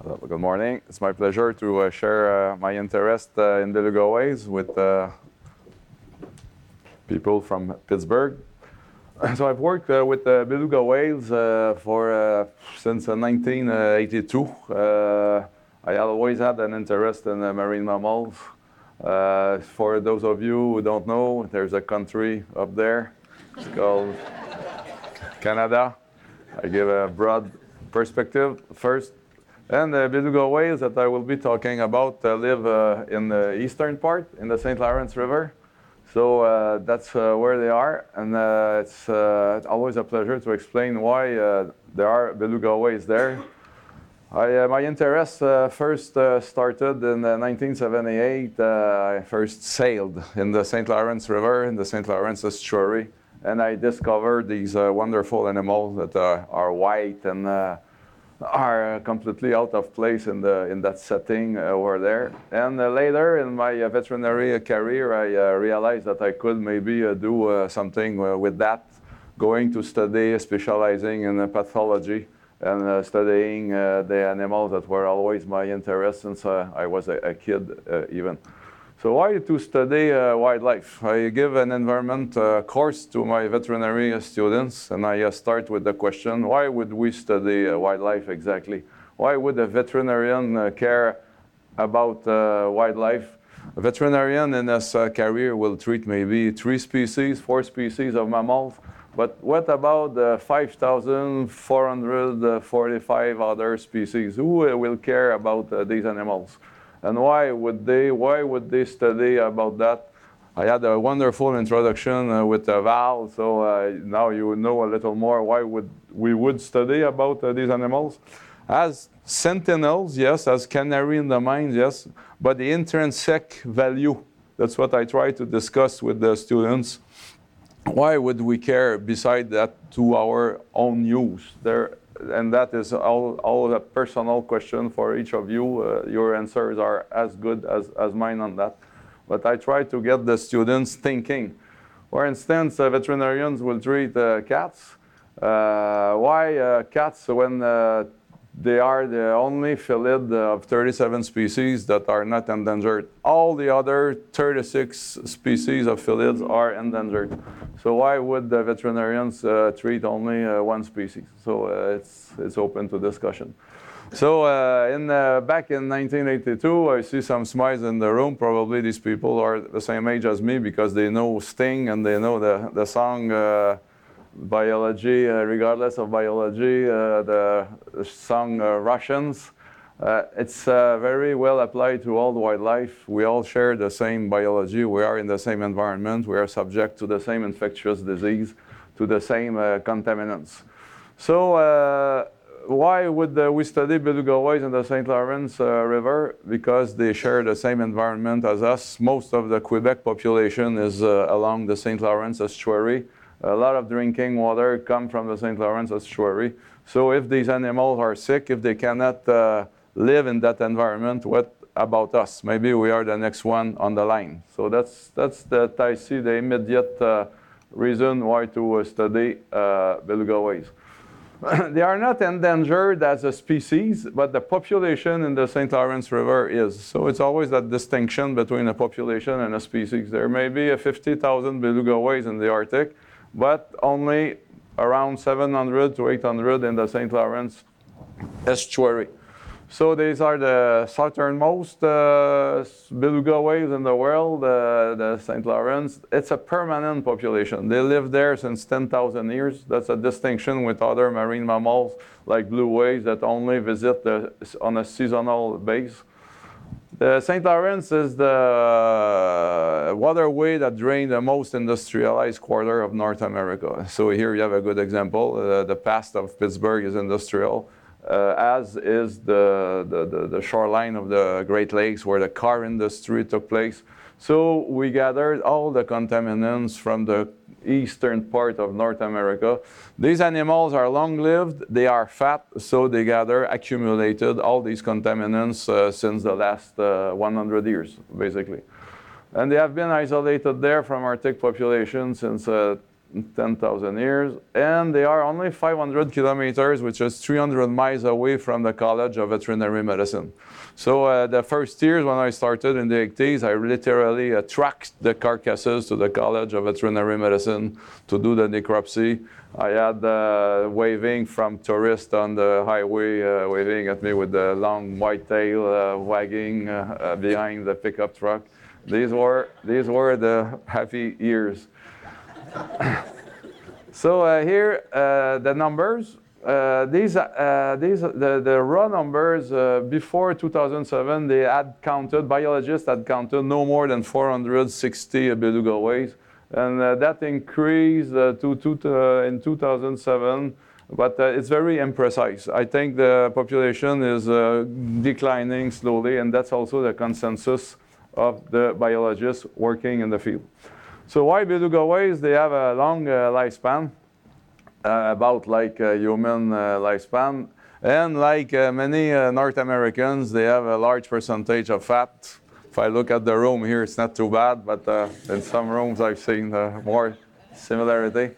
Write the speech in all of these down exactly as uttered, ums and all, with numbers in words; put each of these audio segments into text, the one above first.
Uh, Good morning. It's my pleasure to uh, share uh, my interest uh, in beluga whales with uh, people from Pittsburgh. So I've worked uh, with uh, beluga whales uh, for uh, since uh, nineteen eighty-two. Uh, I always had an interest in uh, marine mammals. Uh, for those of you who don't know, there's a country up there. It's called Canada. I give a broad perspective first. And the beluga whales that I will be talking about uh, live uh, in the eastern part, in the Saint Lawrence River. So uh, that's uh, where they are. And uh, it's uh, always a pleasure to explain why uh, there are beluga whales there. I, uh, my interest uh, first uh, started in uh, nineteen seventy-eight. Uh, I first sailed in the Saint Lawrence River, in the Saint Lawrence estuary. And I discovered these uh, wonderful animals that uh, are white and uh, are completely out of place in the in that setting uh, over there. And uh, later in my uh, veterinary career, I uh, realized that I could maybe uh, do uh, something uh, with that, going to study, specializing in uh, pathology and uh, studying uh, the animals that were always my interest since uh, I was a, a kid uh, even. So why to study uh, wildlife? I give an environment uh, course to my veterinary students, and I uh, start with the question, why would we study uh, wildlife exactly? Why would a veterinarian uh, care about uh, wildlife? A veterinarian in his uh, career will treat maybe three species, four species of mammals, but what about the five thousand four hundred forty-five other species? Who uh, will care about uh, these animals? And why would they, why would they study about that? I had a wonderful introduction uh, with uh, Val, so uh, now you know a little more why would we would study about uh, these animals. As sentinels, yes, as canary in the mine, yes, but the intrinsic value, that's what I try to discuss with the students. Why would we care beside that to our own use? There, and that is all, all a personal question for each of you. Uh, your answers are as good as, as mine on that. But I try to get the students thinking. For instance, uh, veterinarians will treat uh, cats. Uh, why uh, cats when uh, they are the only felid of thirty-seven species that are not endangered? All the other thirty-six species of felids are endangered. So why would the veterinarians uh, treat only uh, one species? So uh, it's, it's open to discussion. So uh, in, uh, back in nineteen eighty-two, I see some smiles in the room. Probably these people are the same age as me because they know Sting and they know the, the song uh, Biology, uh, regardless of biology, uh, the, the song uh, Russians. Uh, it's uh, very well applied to all wildlife. We all share the same biology. We are in the same environment. We are subject to the same infectious disease, to the same uh, contaminants. So uh, why would uh, we study beluga whales in the Saint Lawrence uh, River? Because they share the same environment as us. Most of the Quebec population is uh, along the Saint Lawrence estuary. A lot of drinking water come from the Saint Lawrence estuary. So if these animals are sick, if they cannot uh, live in that environment, what about us? Maybe we are the next one on the line. So that's, that's the, I see the immediate uh, reason why to uh, study uh, beluga whales. They are not endangered as a species, but the population in the Saint Lawrence River is. So it's always that distinction between a population and a species. There may be fifty thousand beluga whales in the Arctic, but only around seven hundred to eight hundred in the Saint Lawrence estuary. So these are the southernmost uh, beluga whales in the world, uh, the Saint Lawrence. It's a permanent population. They live there since ten thousand years. That's a distinction with other marine mammals like blue whales that only visit the, on a seasonal base. The Saint Lawrence is the waterway that drains the most industrialized quarter of North America. So here you have a good example. Uh, the past of Pittsburgh is industrial. Uh, as is the, the, the, the shoreline of the Great Lakes where the car industry took place. So we gathered all the contaminants from the eastern part of North America. These animals are long-lived, they are fat, so they gather, accumulated all these contaminants uh, since the last uh, one hundred years, basically. And they have been isolated there from Arctic population since uh, ten thousand years, and they are only five hundred kilometers, which is three hundred miles away from the College of Veterinary Medicine. So uh, the first years when I started in the eighties, I literally uh, tracked the carcasses to the College of Veterinary Medicine to do the necropsy. I had uh, waving from tourists on the highway, uh, waving at me with the long white tail uh, wagging uh, uh, behind the pickup truck. These were, these were the happy years. So uh, here, uh, the numbers. Uh, these, uh, these, the, the raw numbers uh, before two thousand seven, they had counted, biologists had counted no more than four hundred sixty beluga whales. And uh, that increased uh, to, to, uh, in two thousand seven, but uh, it's very imprecise. I think the population is uh, declining slowly, and that's also the consensus of the biologists working in the field. So why beluga whales? They have a long uh, lifespan, uh, about like a human uh, lifespan. And like uh, many uh, North Americans, they have a large percentage of fat. If I look at the room here, it's not too bad, but uh, in some rooms I've seen uh, more similarity.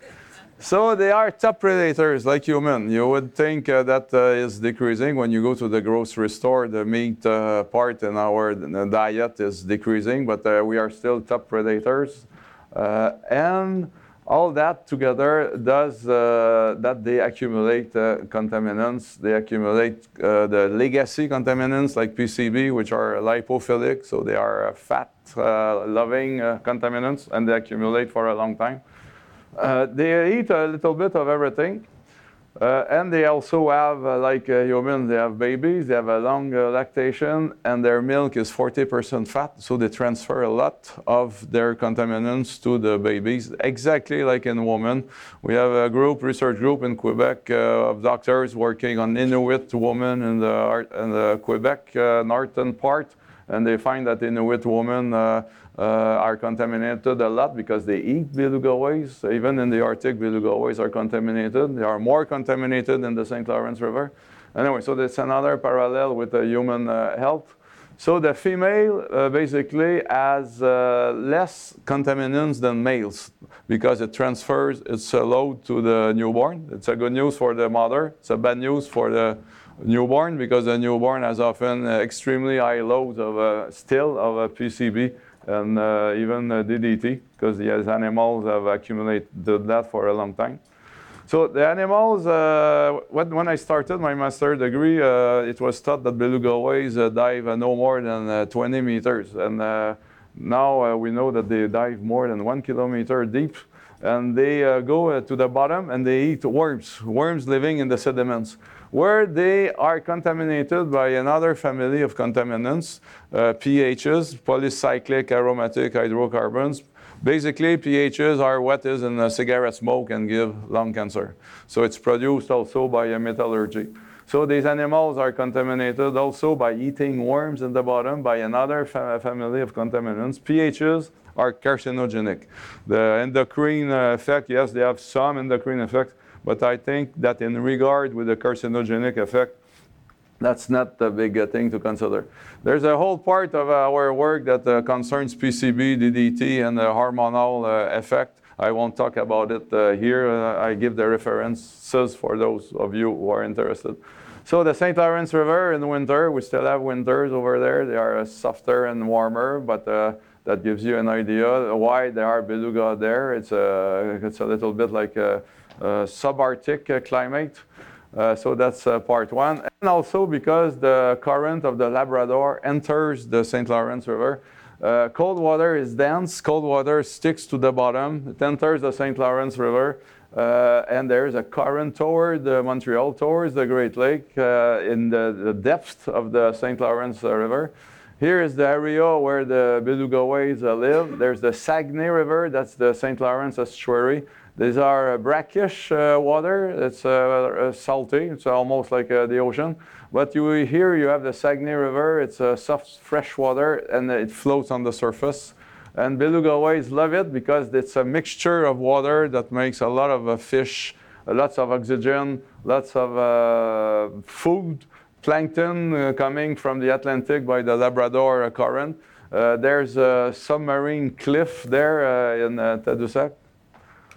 So they are top predators like human. You would think uh, that uh, is decreasing when you go to the grocery store. The meat uh, part in our diet is decreasing, but uh, we are still top predators. Uh, and all that together does uh, that they accumulate uh, contaminants. They accumulate uh, the legacy contaminants like P C B, which are lipophilic, so they are uh, fat-loving uh, uh, contaminants, and they accumulate for a long time. Uh, they eat a little bit of everything. Uh, and they also have, uh, like uh, humans, they have babies, they have a long uh, lactation, and their milk is forty percent fat, so they transfer a lot of their contaminants to the babies, exactly like in women. We have a group, research group in Quebec uh, of doctors working on Inuit women in the, in the Quebec uh, northern part, and they find that Inuit women uh, Uh, are contaminated a lot because they eat beluga whales. Even in the Arctic, beluga whales are contaminated. They are more contaminated in the Saint Lawrence River. Anyway, so that's another parallel with the human uh, health. So the female uh, basically has uh, less contaminants than males because it transfers its uh, load to the newborn. It's a good news for the mother. It's a bad news for the newborn because the newborn has often uh, extremely high loads of uh, still of a P C B. And uh, even uh, D D T, because these animals have accumulated that for a long time. So the animals, uh, when I started my master degree, uh, it was thought that beluga whales uh, dive uh, no more than uh, twenty meters. And uh, now uh, we know that they dive more than one kilometer deep. And they uh, go uh, to the bottom and they eat worms, worms living in the sediments, where they are contaminated by another family of contaminants, uh, P Hs, polycyclic aromatic hydrocarbons. Basically, P Hs are what is in cigarette smoke and give lung cancer. So it's produced also by a metallurgy. So these animals are contaminated also by eating worms in the bottom by another fa family of contaminants. P Hs are carcinogenic. The endocrine effect, yes, they have some endocrine effect, but I think that in regard with the carcinogenic effect, that's not a big uh, thing to consider. There's a whole part of our work that uh, concerns P C B, D D T, and the hormonal uh, effect. I won't talk about it uh, here. Uh, I give the references for those of you who are interested. So the Saint Lawrence River in winter, we still have winters over there. They are uh, softer and warmer, but uh, that gives you an idea why there are beluga there. It's a, it's a little bit like a, a subarctic uh, climate. Uh, so that's uh, part one. And also because the current of the Labrador enters the Saint Lawrence River. Uh, cold water is dense, cold water sticks to the bottom, it enters the Saint Lawrence River, uh, and there's a current toward uh, Montreal, towards the Great Lake, uh, in the, the depth of the Saint Lawrence uh, River. Here is the area where the beluga whales uh, live. There's the Saguenay River, that's the Saint Lawrence estuary. These are uh, brackish uh, water, it's uh, uh, salty, it's almost like uh, the ocean. But you, here you have the Saguenay River, it's uh, soft fresh water and it floats on the surface. And beluga whales love it because it's a mixture of water that makes a lot of uh, fish, uh, lots of oxygen, lots of uh, food, plankton uh, coming from the Atlantic by the Labrador uh, current. Uh, there's a submarine cliff there uh, in uh, Tadoussac.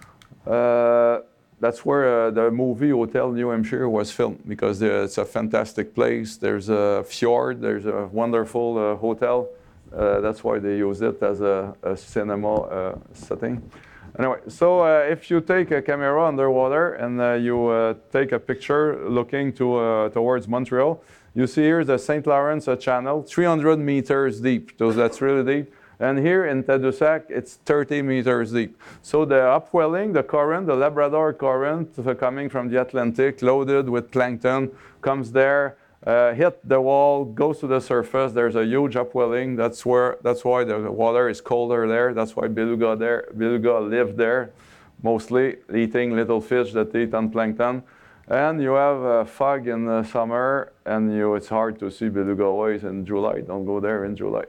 Uh, that's where uh, the movie Hotel New Hampshire was filmed, because it's a fantastic place. There's a fjord, there's a wonderful uh, hotel. Uh, that's why they use it as a, a cinema uh, setting. Anyway, so uh, if you take a camera underwater and uh, you uh, take a picture looking to, uh, towards Montreal, you see here the Saint Lawrence uh, Channel, three hundred meters deep, so that's really deep. And here in Tadoussac, it's thirty meters deep. So the upwelling, the current, the Labrador current uh, coming from the Atlantic, loaded with plankton, comes there, uh, hit the wall, goes to the surface. There's a huge upwelling. That's where. That's why the water is colder there. That's why beluga there. Beluga live there, mostly eating little fish that eat on plankton. And you have uh, fog in the summer, and you, it's hard to see beluga whales in July. Don't go there in July.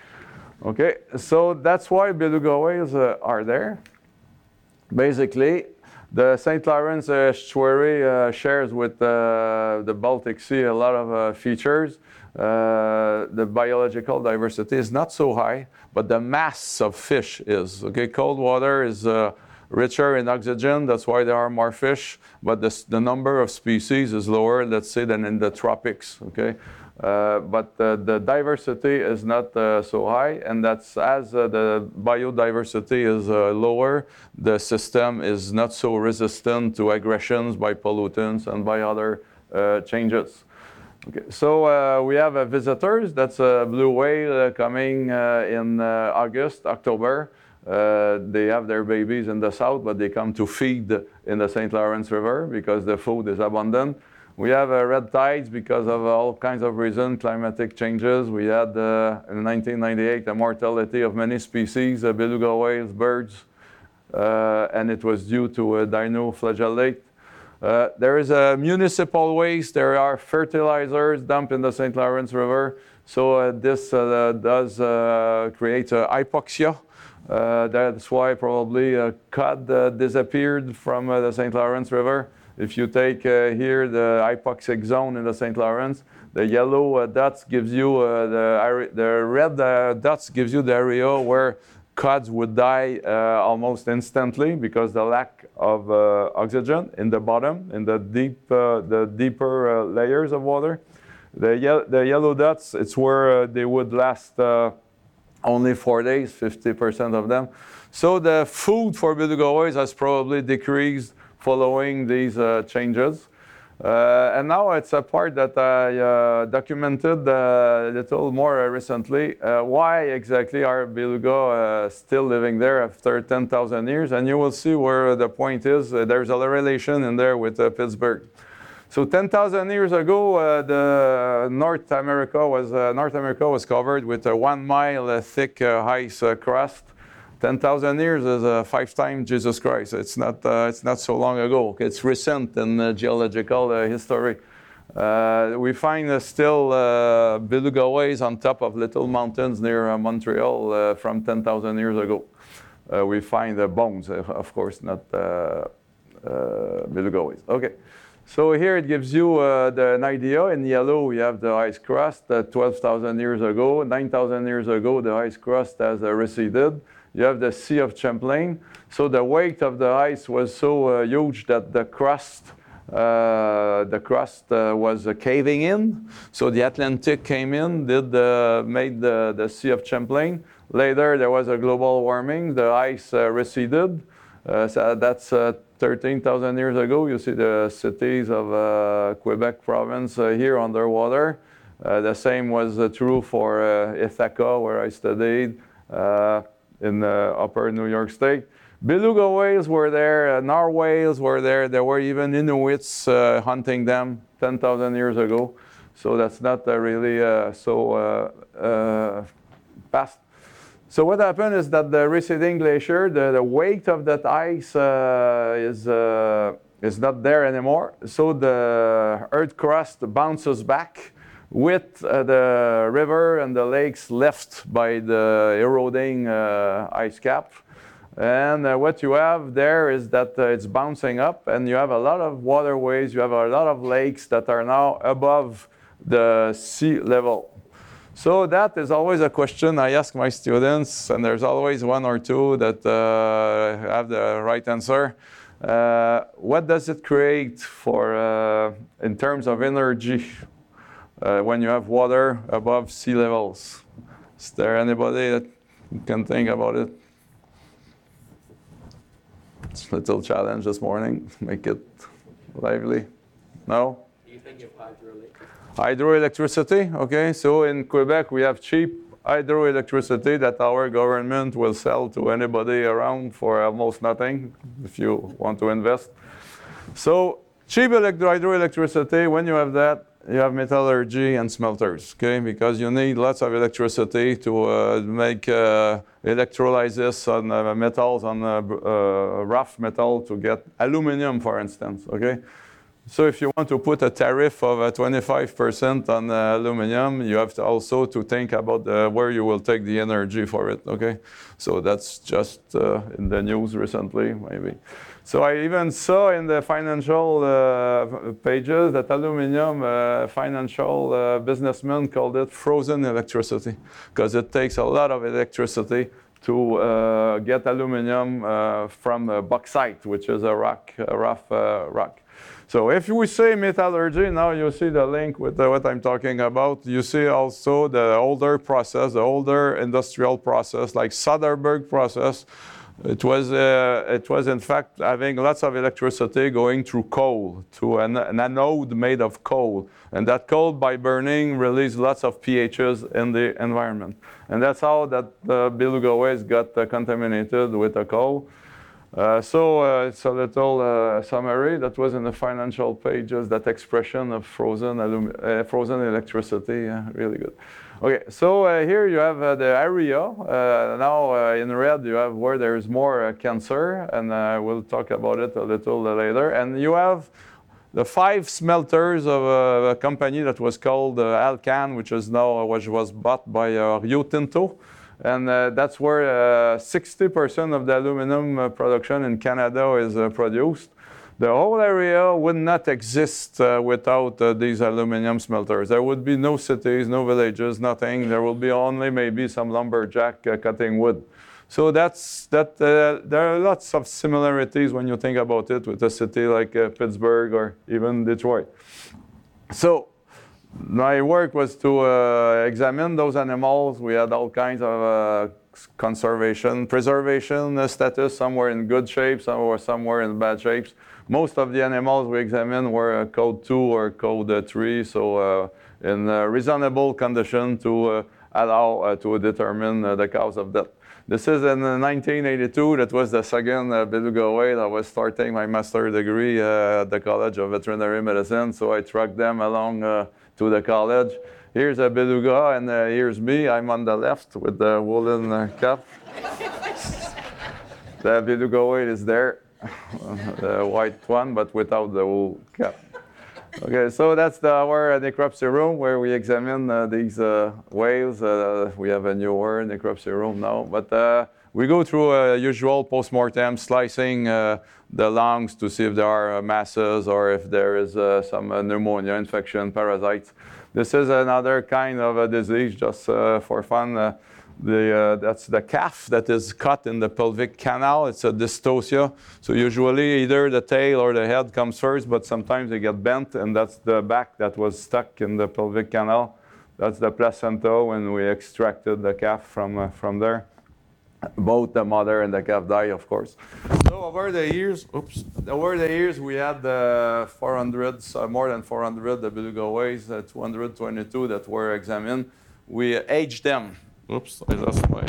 Okay, so that's why beluga whales uh, are there. Basically, the Saint Lawrence uh, estuary uh, shares with uh, the Baltic Sea a lot of uh, features. Uh, the biological diversity is not so high, but the mass of fish is. Okay, cold water is uh, richer in oxygen, that's why there are more fish, but the, the number of species is lower, let's say, than in the tropics. Okay. Uh, but uh, the diversity is not uh, so high, and that's as uh, the biodiversity is uh, lower, the system is not so resistant to aggressions by pollutants and by other uh, changes. Okay, so uh, we have uh, visitors. That's a blue whale uh, coming uh, in uh, August, October. Uh, they have their babies in the south, but they come to feed in the Saint Lawrence River because the food is abundant. We have uh, red tides because of all kinds of reasons, climatic changes. We had uh, in nineteen ninety-eight a mortality of many species, uh, beluga whales, birds, uh, and it was due to a dinoflagellate. Uh, there is a municipal waste. There are fertilizers dumped in the Saint Lawrence River. So uh, this uh, does uh, create uh, hypoxia. Uh, that's why probably uh, cod uh, disappeared from uh, the Saint Lawrence River. If you take uh, here the hypoxic zone in the Saint Lawrence, the yellow uh, dots gives you uh, the, the red uh, dots gives you the area where cods would die uh, almost instantly because the lack of uh, oxygen in the bottom, in the deep, uh, the deeper uh, layers of water. The, ye the yellow dots, it's where uh, they would last uh, only four days, fifty percent of them. So the food for beluga whales has probably decreased following these uh, changes. Uh, and now it's a part that I uh, documented a little more recently. Uh, why exactly are beluga uh, still living there after ten thousand years? And you will see where the point is. Uh, there's a relation in there with uh, Pittsburgh. So ten thousand years ago, uh, the North America was uh, North America was covered with a one mile uh, thick uh, ice uh, crust. ten thousand years is uh, five times Jesus Christ. It's not, uh, it's not so long ago. It's recent in uh, geological uh, history. Uh, we find uh, still uh, beluga whales on top of little mountains near uh, Montreal uh, from ten thousand years ago. Uh, we find uh, bones, uh, of course, not uh, uh, beluga whales. Okay. So here it gives you uh, the, an idea. In yellow, we have the ice crust uh, twelve thousand years ago. nine thousand years ago, the ice crust has uh, receded. You have the Sea of Champlain. So the weight of the ice was so uh, huge that the crust, uh, the crust uh, was uh, caving in. So the Atlantic came in, did uh, made the, the Sea of Champlain. Later, there was a global warming. The ice uh, receded. Uh, so that's uh, thirteen thousand years ago. You see the cities of uh, Quebec province uh, here underwater. Uh, the same was uh, true for uh, Ithaca, where I studied. Uh, in uh, upper New York State. Beluga whales were there, uh, narwhals were there, there were even Inuits uh, hunting them ten thousand years ago. So that's not uh, really uh, so uh, uh, past. So what happened is that the receding glacier, the, the weight of that ice uh, is, uh, is not there anymore. So the earth crust bounces back with uh, the river and the lakes left by the eroding uh, ice cap. And uh, what you have there is that uh, it's bouncing up, and you have a lot of waterways, you have a lot of lakes that are now above the sea level. So that is always a question I ask my students, and there's always one or two that uh, have the right answer. Uh, what does it create for uh, in terms of energy uh, when you have water above sea levels? Is there anybody that can think about it? It's a little challenge this morning. Make it lively. No? Do you think of hydroelectric? Hydroelectricity, okay. So in Quebec, we have cheap hydroelectricity that our government will sell to anybody around for almost nothing if you want to invest. So cheap hydroelectricity, when you have that, you have metallurgy and smelters, okay? Because you need lots of electricity to uh, make uh, electrolysis on uh, metals, on uh, uh, rough metal to get aluminum, for instance, okay? So if you want to put a tariff of uh, twenty-five percent on uh, aluminum, you have to also to think about uh, where you will take the energy for it, okay? So that's just uh, in the news recently, maybe. So I even saw in the financial uh, pages that aluminum uh, financial uh, businessmen called it frozen electricity because it takes a lot of electricity to uh, get aluminum uh, from uh, bauxite, which is a rock, a rough uh, rock. So if we say metallurgy, now you see the link with uh, what I'm talking about. You see also the older process, the older industrial process, like Soderberg process. It was, uh, it was in fact having lots of electricity going through coal, to an, an anode made of coal. And that coal, by burning, released lots of pHs in the environment. And that's how that uh, beluga whales got uh, contaminated with the coal. Uh, so uh, it's a little uh, summary that was in the financial pages, that expression of frozen, uh, frozen electricity, uh, really good. Okay, so uh, here you have uh, the area. Uh, now uh, in red you have where there is more uh, cancer, and uh, we'll talk about it a little later. And you have the five smelters of a, a company that was called uh, Alcan, which is now uh, which was bought by uh, Rio Tinto. And uh, that's where sixty percent uh, of the aluminum uh, production in Canada is uh, produced. The whole area would not exist uh, without uh, these aluminum smelters. There would be no cities, no villages, nothing. There will be only maybe some lumberjack uh, cutting wood. So that's, that, uh, there are lots of similarities when you think about it with a city like uh, Pittsburgh or even Detroit. So my work was to uh, examine those animals. We had all kinds of uh, conservation, preservation uh, status. Some were in good shape, some were somewhere in bad shapes. Most of the animals we examined were uh, code two or code uh, three, so uh, in uh, reasonable condition to uh, allow uh, to determine uh, the cause of death. This is in uh, nineteen eighty-two. That was the second uh, beluga whale. I was starting my master's degree uh, at the College of Veterinary Medicine, so I trucked them along uh, to the college. Here's a beluga, and uh, here's me. I'm on the left with the woolen uh, cap. The beluga whale is there, the white one, but without the wool cap. Okay, so that's the, our necropsy room where we examine uh, these uh, whales. Uh, we have a newer necropsy room now, but uh, we go through a usual post-mortem, slicing uh, the lungs to see if there are uh, masses or if there is uh, some uh, pneumonia, infection, parasites. This is another kind of a disease, just uh, for fun. Uh, the, uh, that's the calf that is cut in the pelvic canal. It's a dystocia. So usually either the tail or the head comes first, but sometimes they get bent, and that's the back that was stuck in the pelvic canal. That's the placenta when we extracted the calf from, uh, from there. Both the mother and the calf die, of course. So over the years, oops, over the years we had uh, four hundred, uh, more than four hundred the beluga whales, uh, two hundred twenty-two that were examined. We aged them. Oops, I lost my.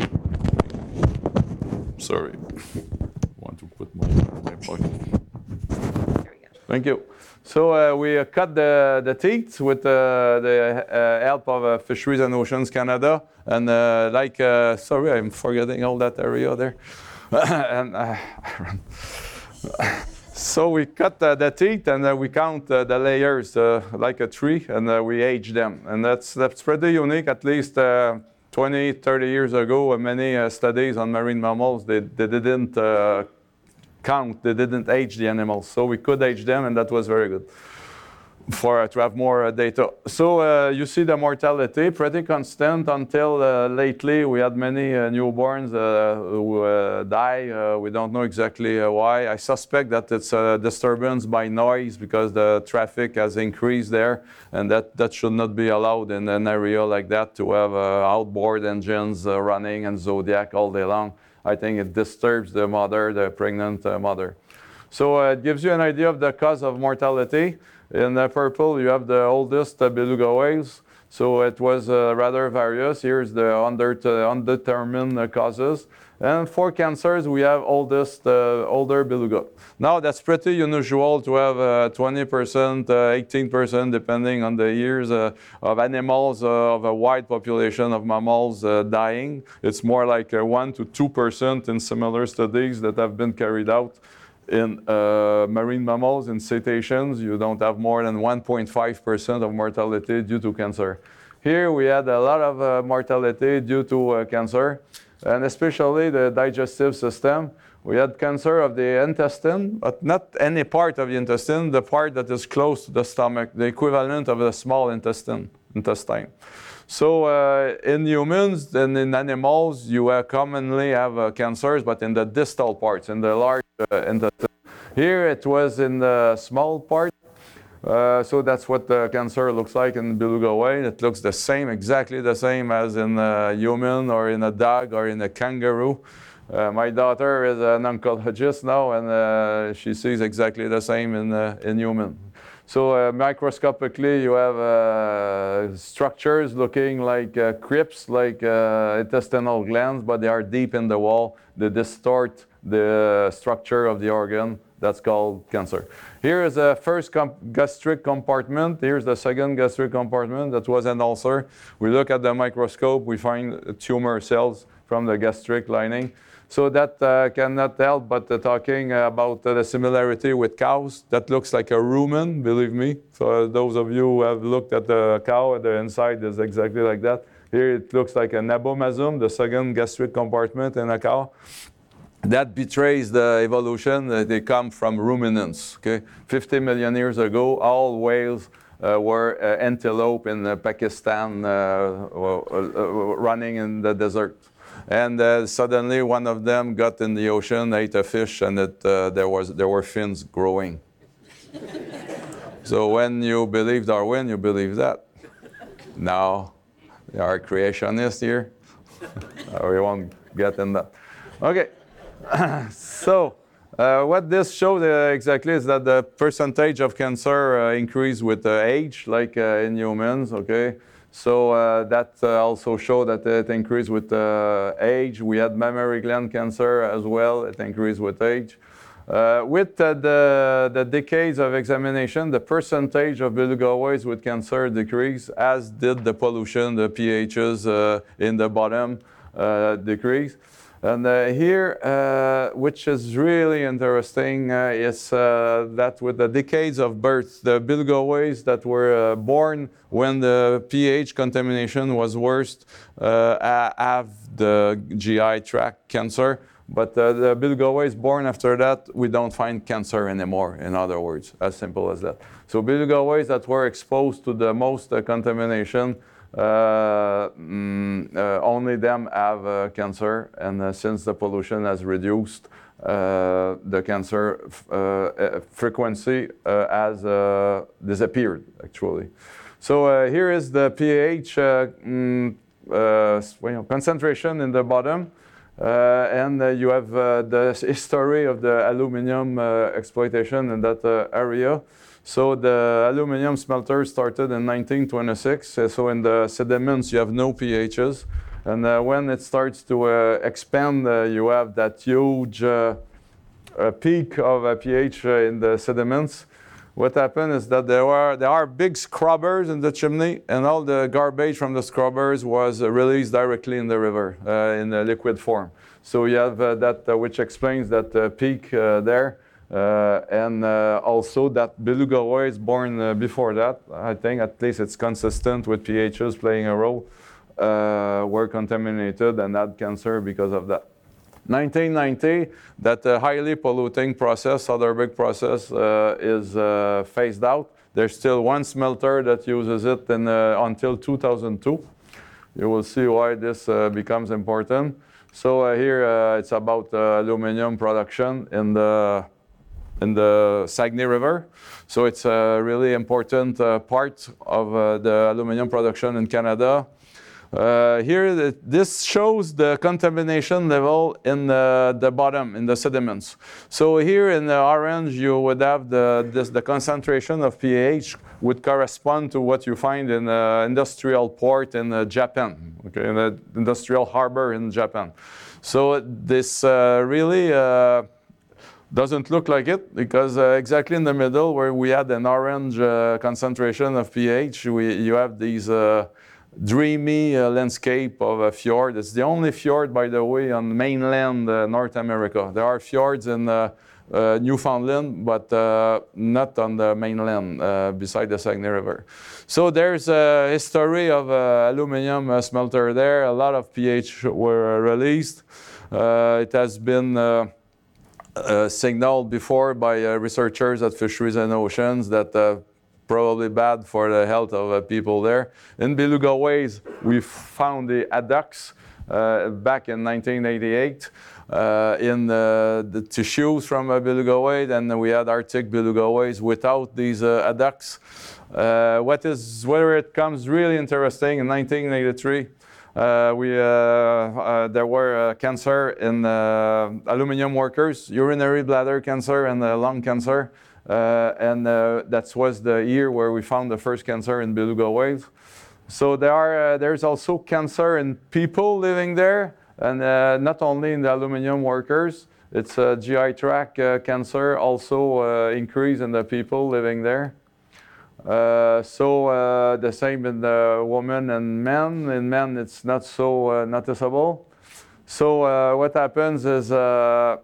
Sorry, I want to put my my pocket. There we go. Thank you. So uh, we uh, cut the, the teeth with uh, the uh, help of uh, Fisheries and Oceans Canada. And uh, like, uh, sorry, I'm forgetting all that area there. and uh, So we cut uh, the teeth and uh, we count uh, the layers uh, like a tree, and uh, we age them. And that's, that's pretty unique. At least uh, twenty, thirty years ago, uh, many uh, studies on marine mammals, they, they didn't uh, count, they didn't age the animals. So we could age them, and that was very good. for uh, to have more uh, data. So uh, you see the mortality pretty constant until uh, lately. We had many uh, newborns uh, who uh, die. Uh, we don't know exactly uh, why. I suspect that it's a disturbance by noise because the traffic has increased there, and that, that should not be allowed in an area like that to have uh, outboard engines uh, running and Zodiac all day long. I think it disturbs the mother, the pregnant uh, mother. So uh, it gives you an idea of the cause of mortality. In the purple, you have the oldest uh, beluga whales. So it was uh, rather various. Here's the under uh, undetermined uh, causes. And for cancers, we have oldest, uh, older beluga. Now, that's pretty unusual to have uh, twenty percent, uh, eighteen percent, depending on the years, uh, of animals, uh, of a wide population of mammals uh, dying. It's more like uh, one to two percent in similar studies that have been carried out. In uh, marine mammals, in cetaceans, you don't have more than one point five percent of mortality due to cancer. Here we had a lot of uh, mortality due to uh, cancer, and especially the digestive system. We had cancer of the intestine, but not any part of the intestine, the part that is close to the stomach, the equivalent of the small intestine. intestine. So uh, in humans and in animals, you uh, commonly have uh, cancers, but in the distal parts, in the large uh, intestine. Here it was in the small part. Uh, so that's what the cancer looks like in beluga whale. It looks the same, exactly the same as in a human or in a dog or in a kangaroo. Uh, my daughter is an oncologist now, and uh, she sees exactly the same in, uh, in human. So uh, microscopically, you have uh, structures looking like uh, crypts, like uh, intestinal glands, but they are deep in the wall. They distort the structure of the organ. That's called cancer. Here is the first com- gastric compartment. Here's the second gastric compartment. That was an ulcer. We look at the microscope. We find tumor cells from the gastric lining. So that uh, cannot help but uh, talking about uh, the similarity with cows. That looks like a rumen, believe me. So uh, those of you who have looked at the cow, the inside is exactly like that. Here it looks like an abomasum, the second gastric compartment in a cow. That betrays the evolution. Uh, they come from ruminants. Okay, fifty million years ago, all whales uh, were uh, antelope in uh, Pakistan uh, uh, uh, running in the desert. And uh, suddenly one of them got in the ocean, ate a fish, and it, uh, there, was, there were fins growing. So when you believe Darwin, you believe that. Now, there are creationists here. We won't get in that. Okay, so uh, what this shows uh, exactly is that the percentage of cancer uh, increase with uh, age, like uh, in humans, okay? So uh, that uh, also showed that it increased with uh, age. We had mammary gland cancer as well. It increased with age. Uh, with uh, the, the decades of examination, the percentage of beluga whales with cancer decreased, as did the pollution, the pHs uh, in the bottom uh, decreased. And uh, here, uh, which is really interesting, uh, is uh, that with the decades of birth, the beluga whales that were uh, born when the pH contamination was worst uh, have the G I tract cancer. But uh, the beluga whales born after that, we don't find cancer anymore, in other words, as simple as that. So beluga whales that were exposed to the most uh, contamination, Uh, mm, uh, only them have uh, cancer, and uh, since the pollution has reduced, uh, the cancer f- uh, frequency uh, has uh, disappeared, actually. So uh, here is the pH uh, mm, uh, concentration in the bottom, uh, and uh, you have uh, the history of the aluminum uh, exploitation in that uh, area. So the aluminum smelter started in nineteen twenty-six. Uh, so in the sediments, you have no pHs. And uh, when it starts to uh, expand, uh, you have that huge uh, uh, peak of a pH uh, in the sediments. What happened is that there are, there are big scrubbers in the chimney, and all the garbage from the scrubbers was uh, released directly in the river uh, in a liquid form. So you have uh, that, uh, which explains that uh, peak uh, there. Uh, and uh, also that beluga whales born uh, before that, I think at least it's consistent with pHs playing a role, uh, were contaminated and had cancer because of that. nineteen ninety, that uh, highly polluting process, Soderberg process, uh, is uh, phased out. There's still one smelter that uses it in, uh, until two thousand two. You will see why this uh, becomes important. So uh, here uh, it's about uh, aluminum production in the in the Saguenay River. So it's a really important uh, part of uh, the aluminum production in Canada. Uh, here, the, this shows the contamination level in the, the bottom, in the sediments. So here in the orange, you would have the, this, the concentration of pH would correspond to what you find in an industrial port in uh, Japan, okay, in an industrial harbor in Japan. So this uh, really uh, doesn't look like it, because uh, exactly in the middle where we had an orange uh, concentration of pH, we, you have these uh, dreamy uh, landscape of a fjord. It's the only fjord, by the way, on mainland uh, North America. There are fjords in uh, uh, Newfoundland, but uh, not on the mainland uh, beside the Saguenay River. So there's a history of uh, aluminum uh, smelter there. A lot of pH were released. Uh, it has been uh, uh, signaled before by uh, researchers at Fisheries and Oceans that uh, probably bad for the health of uh, people there. In Beluga Ways, we found the adducts uh, back in nineteen eighty-eight uh, in uh, the tissues from uh, Beluga Wade, and we had Arctic Beluga Ways without these uh, adducts. Uh, what is, where it comes really interesting, in nineteen eighty-three, uh, we, uh, uh, there were uh, cancer in uh, aluminum workers, urinary bladder cancer and uh, lung cancer. Uh, and uh, that was the year where we found the first cancer in Beluga Whales. So there are, uh, there's also cancer in people living there, and uh, not only in the aluminum workers. It's a G I tract uh, cancer also uh, increase in the people living there. Uh, so uh, the same in the women and men. In men, it's not so uh, noticeable. So uh, what happens is, uh,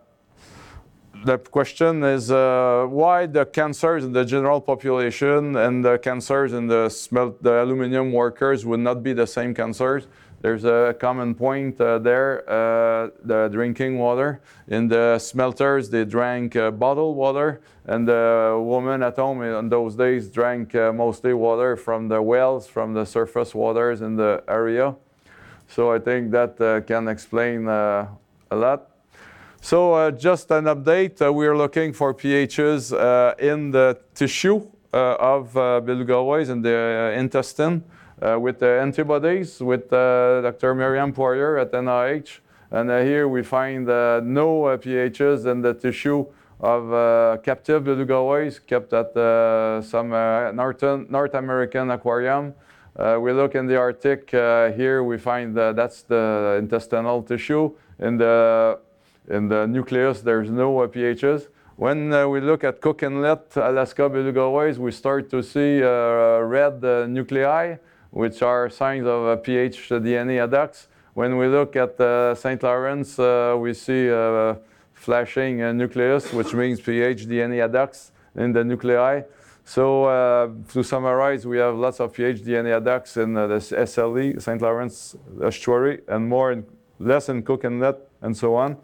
the question is uh, why the cancers in the general population and the cancers in the smelt, the aluminum workers would not be the same cancers. There's a common point uh, there, uh, the drinking water. In the smelters, they drank uh, bottled water, and the women at home in those days drank uh, mostly water from the wells, from the surface waters in the area. So I think that uh, can explain uh, a lot. So uh, just an update, uh, we're looking for pHs uh, in the tissue uh, of uh, Beluga Whales in the uh, intestine uh, with the antibodies with uh, Doctor Miriam Poirier at N I H. And uh, here we find uh, no uh, pHs in the tissue of uh, captive Beluga Whales kept at uh, some uh, Northern, North American aquarium. Uh, we look in the Arctic, uh, here we find uh, that's the intestinal tissue. In the In the nucleus, there's no uh, pHs. When uh, we look at Cook Inlet, Alaska Beluga Whales, we start to see uh, red uh, nuclei, which are signs of uh, pH D N A adducts. When we look at uh, Saint Lawrence, uh, we see uh, flashing uh, nucleus, which means pH D N A adducts in the nuclei. So uh, to summarize, we have lots of pH D N A adducts in uh, the S L E, Saint Lawrence estuary, and more in, less in Cook Inlet, and so on.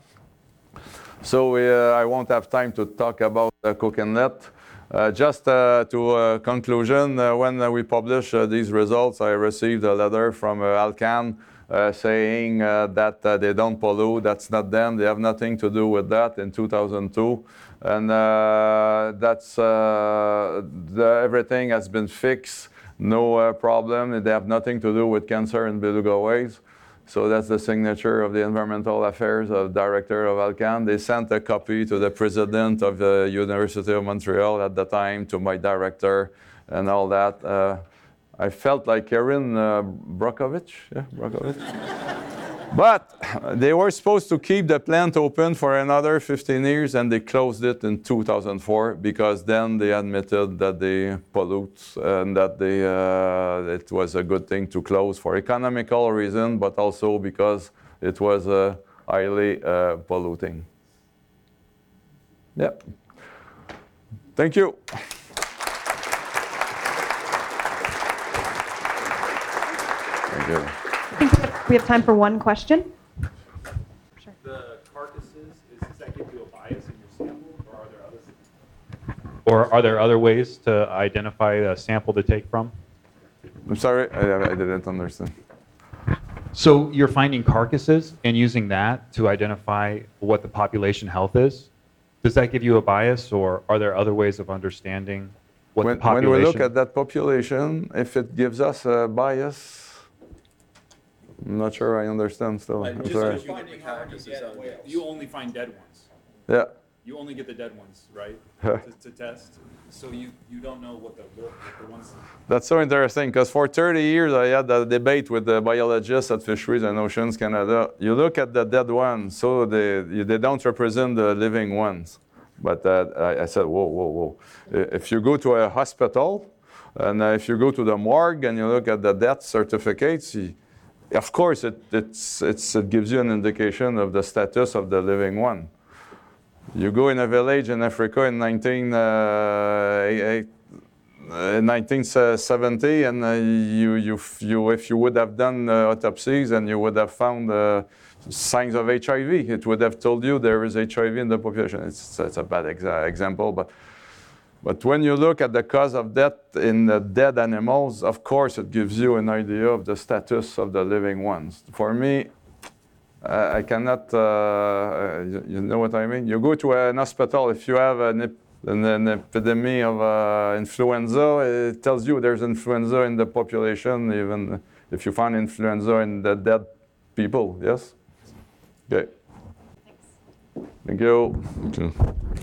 So uh, I won't have time to talk about uh, Cook Inlet. Uh, just uh, to uh, conclusion, uh, when uh, we published uh, these results, I received a letter from uh, Alcan uh, saying uh, that uh, they don't pollute. That's not them. They have nothing to do with that in two thousand two. And uh, that's uh, the, everything has been fixed. No uh, problem. They have nothing to do with cancer in Beluga Whales. So that's the signature of the Environmental Affairs of Director of Alcan. They sent a copy to the president of the University of Montreal at the time, to my director, and all that. Uh, I felt like Erin uh, Brockovich. Yeah, Brockovich. But they were supposed to keep the plant open for another fifteen years, and they closed it in two thousand four, because then they admitted that they pollute and that they, uh, it was a good thing to close for economical reason, but also because it was uh, highly uh, polluting. Yeah. Thank you. Thank you. I think we have, we have time for one question. The carcasses, is, does that give you a bias in your sample, or are there others? Or are there other ways to identify a sample to take from? I'm sorry, I, I didn't understand. So you're finding carcasses and using that to identify what the population health is? Does that give you a bias, or are there other ways of understanding what When, the population... when we look at that population, if it gives us a bias, I'm not sure I understand still. Like, I'm just sorry. just finding how many dead whales. You only find dead ones. Yeah. You only get the dead ones, right? to, to test. So you, you don't know what the, what the ones. That's so interesting, because for thirty years I had a debate with the biologists at Fisheries and Oceans Canada. You look at the dead ones, so they, they don't represent the living ones. But uh, I, I said, whoa, whoa, whoa. If you go to a hospital, and uh, if you go to the morgue and you look at the death certificates, you, of course it, it's, it's, it gives you an indication of the status of the living one. You go in a village in Africa in nineteen, uh, nineteen seventy, and uh, you, you, you, if you would have done uh, autopsies and you would have found uh, signs of H I V, it would have told you there is H I V in the population. It's, it's a bad exa example, but, but when you look at the cause of death in the dead animals, of course it gives you an idea of the status of the living ones. For me, Uh, I cannot, uh, you, you know what I mean? You go to an hospital, if you have an, ep an, an epidemic of uh, influenza, it tells you there's influenza in the population, even if you find influenza in the dead people, yes? Okay. Thanks. Thank you. Okay.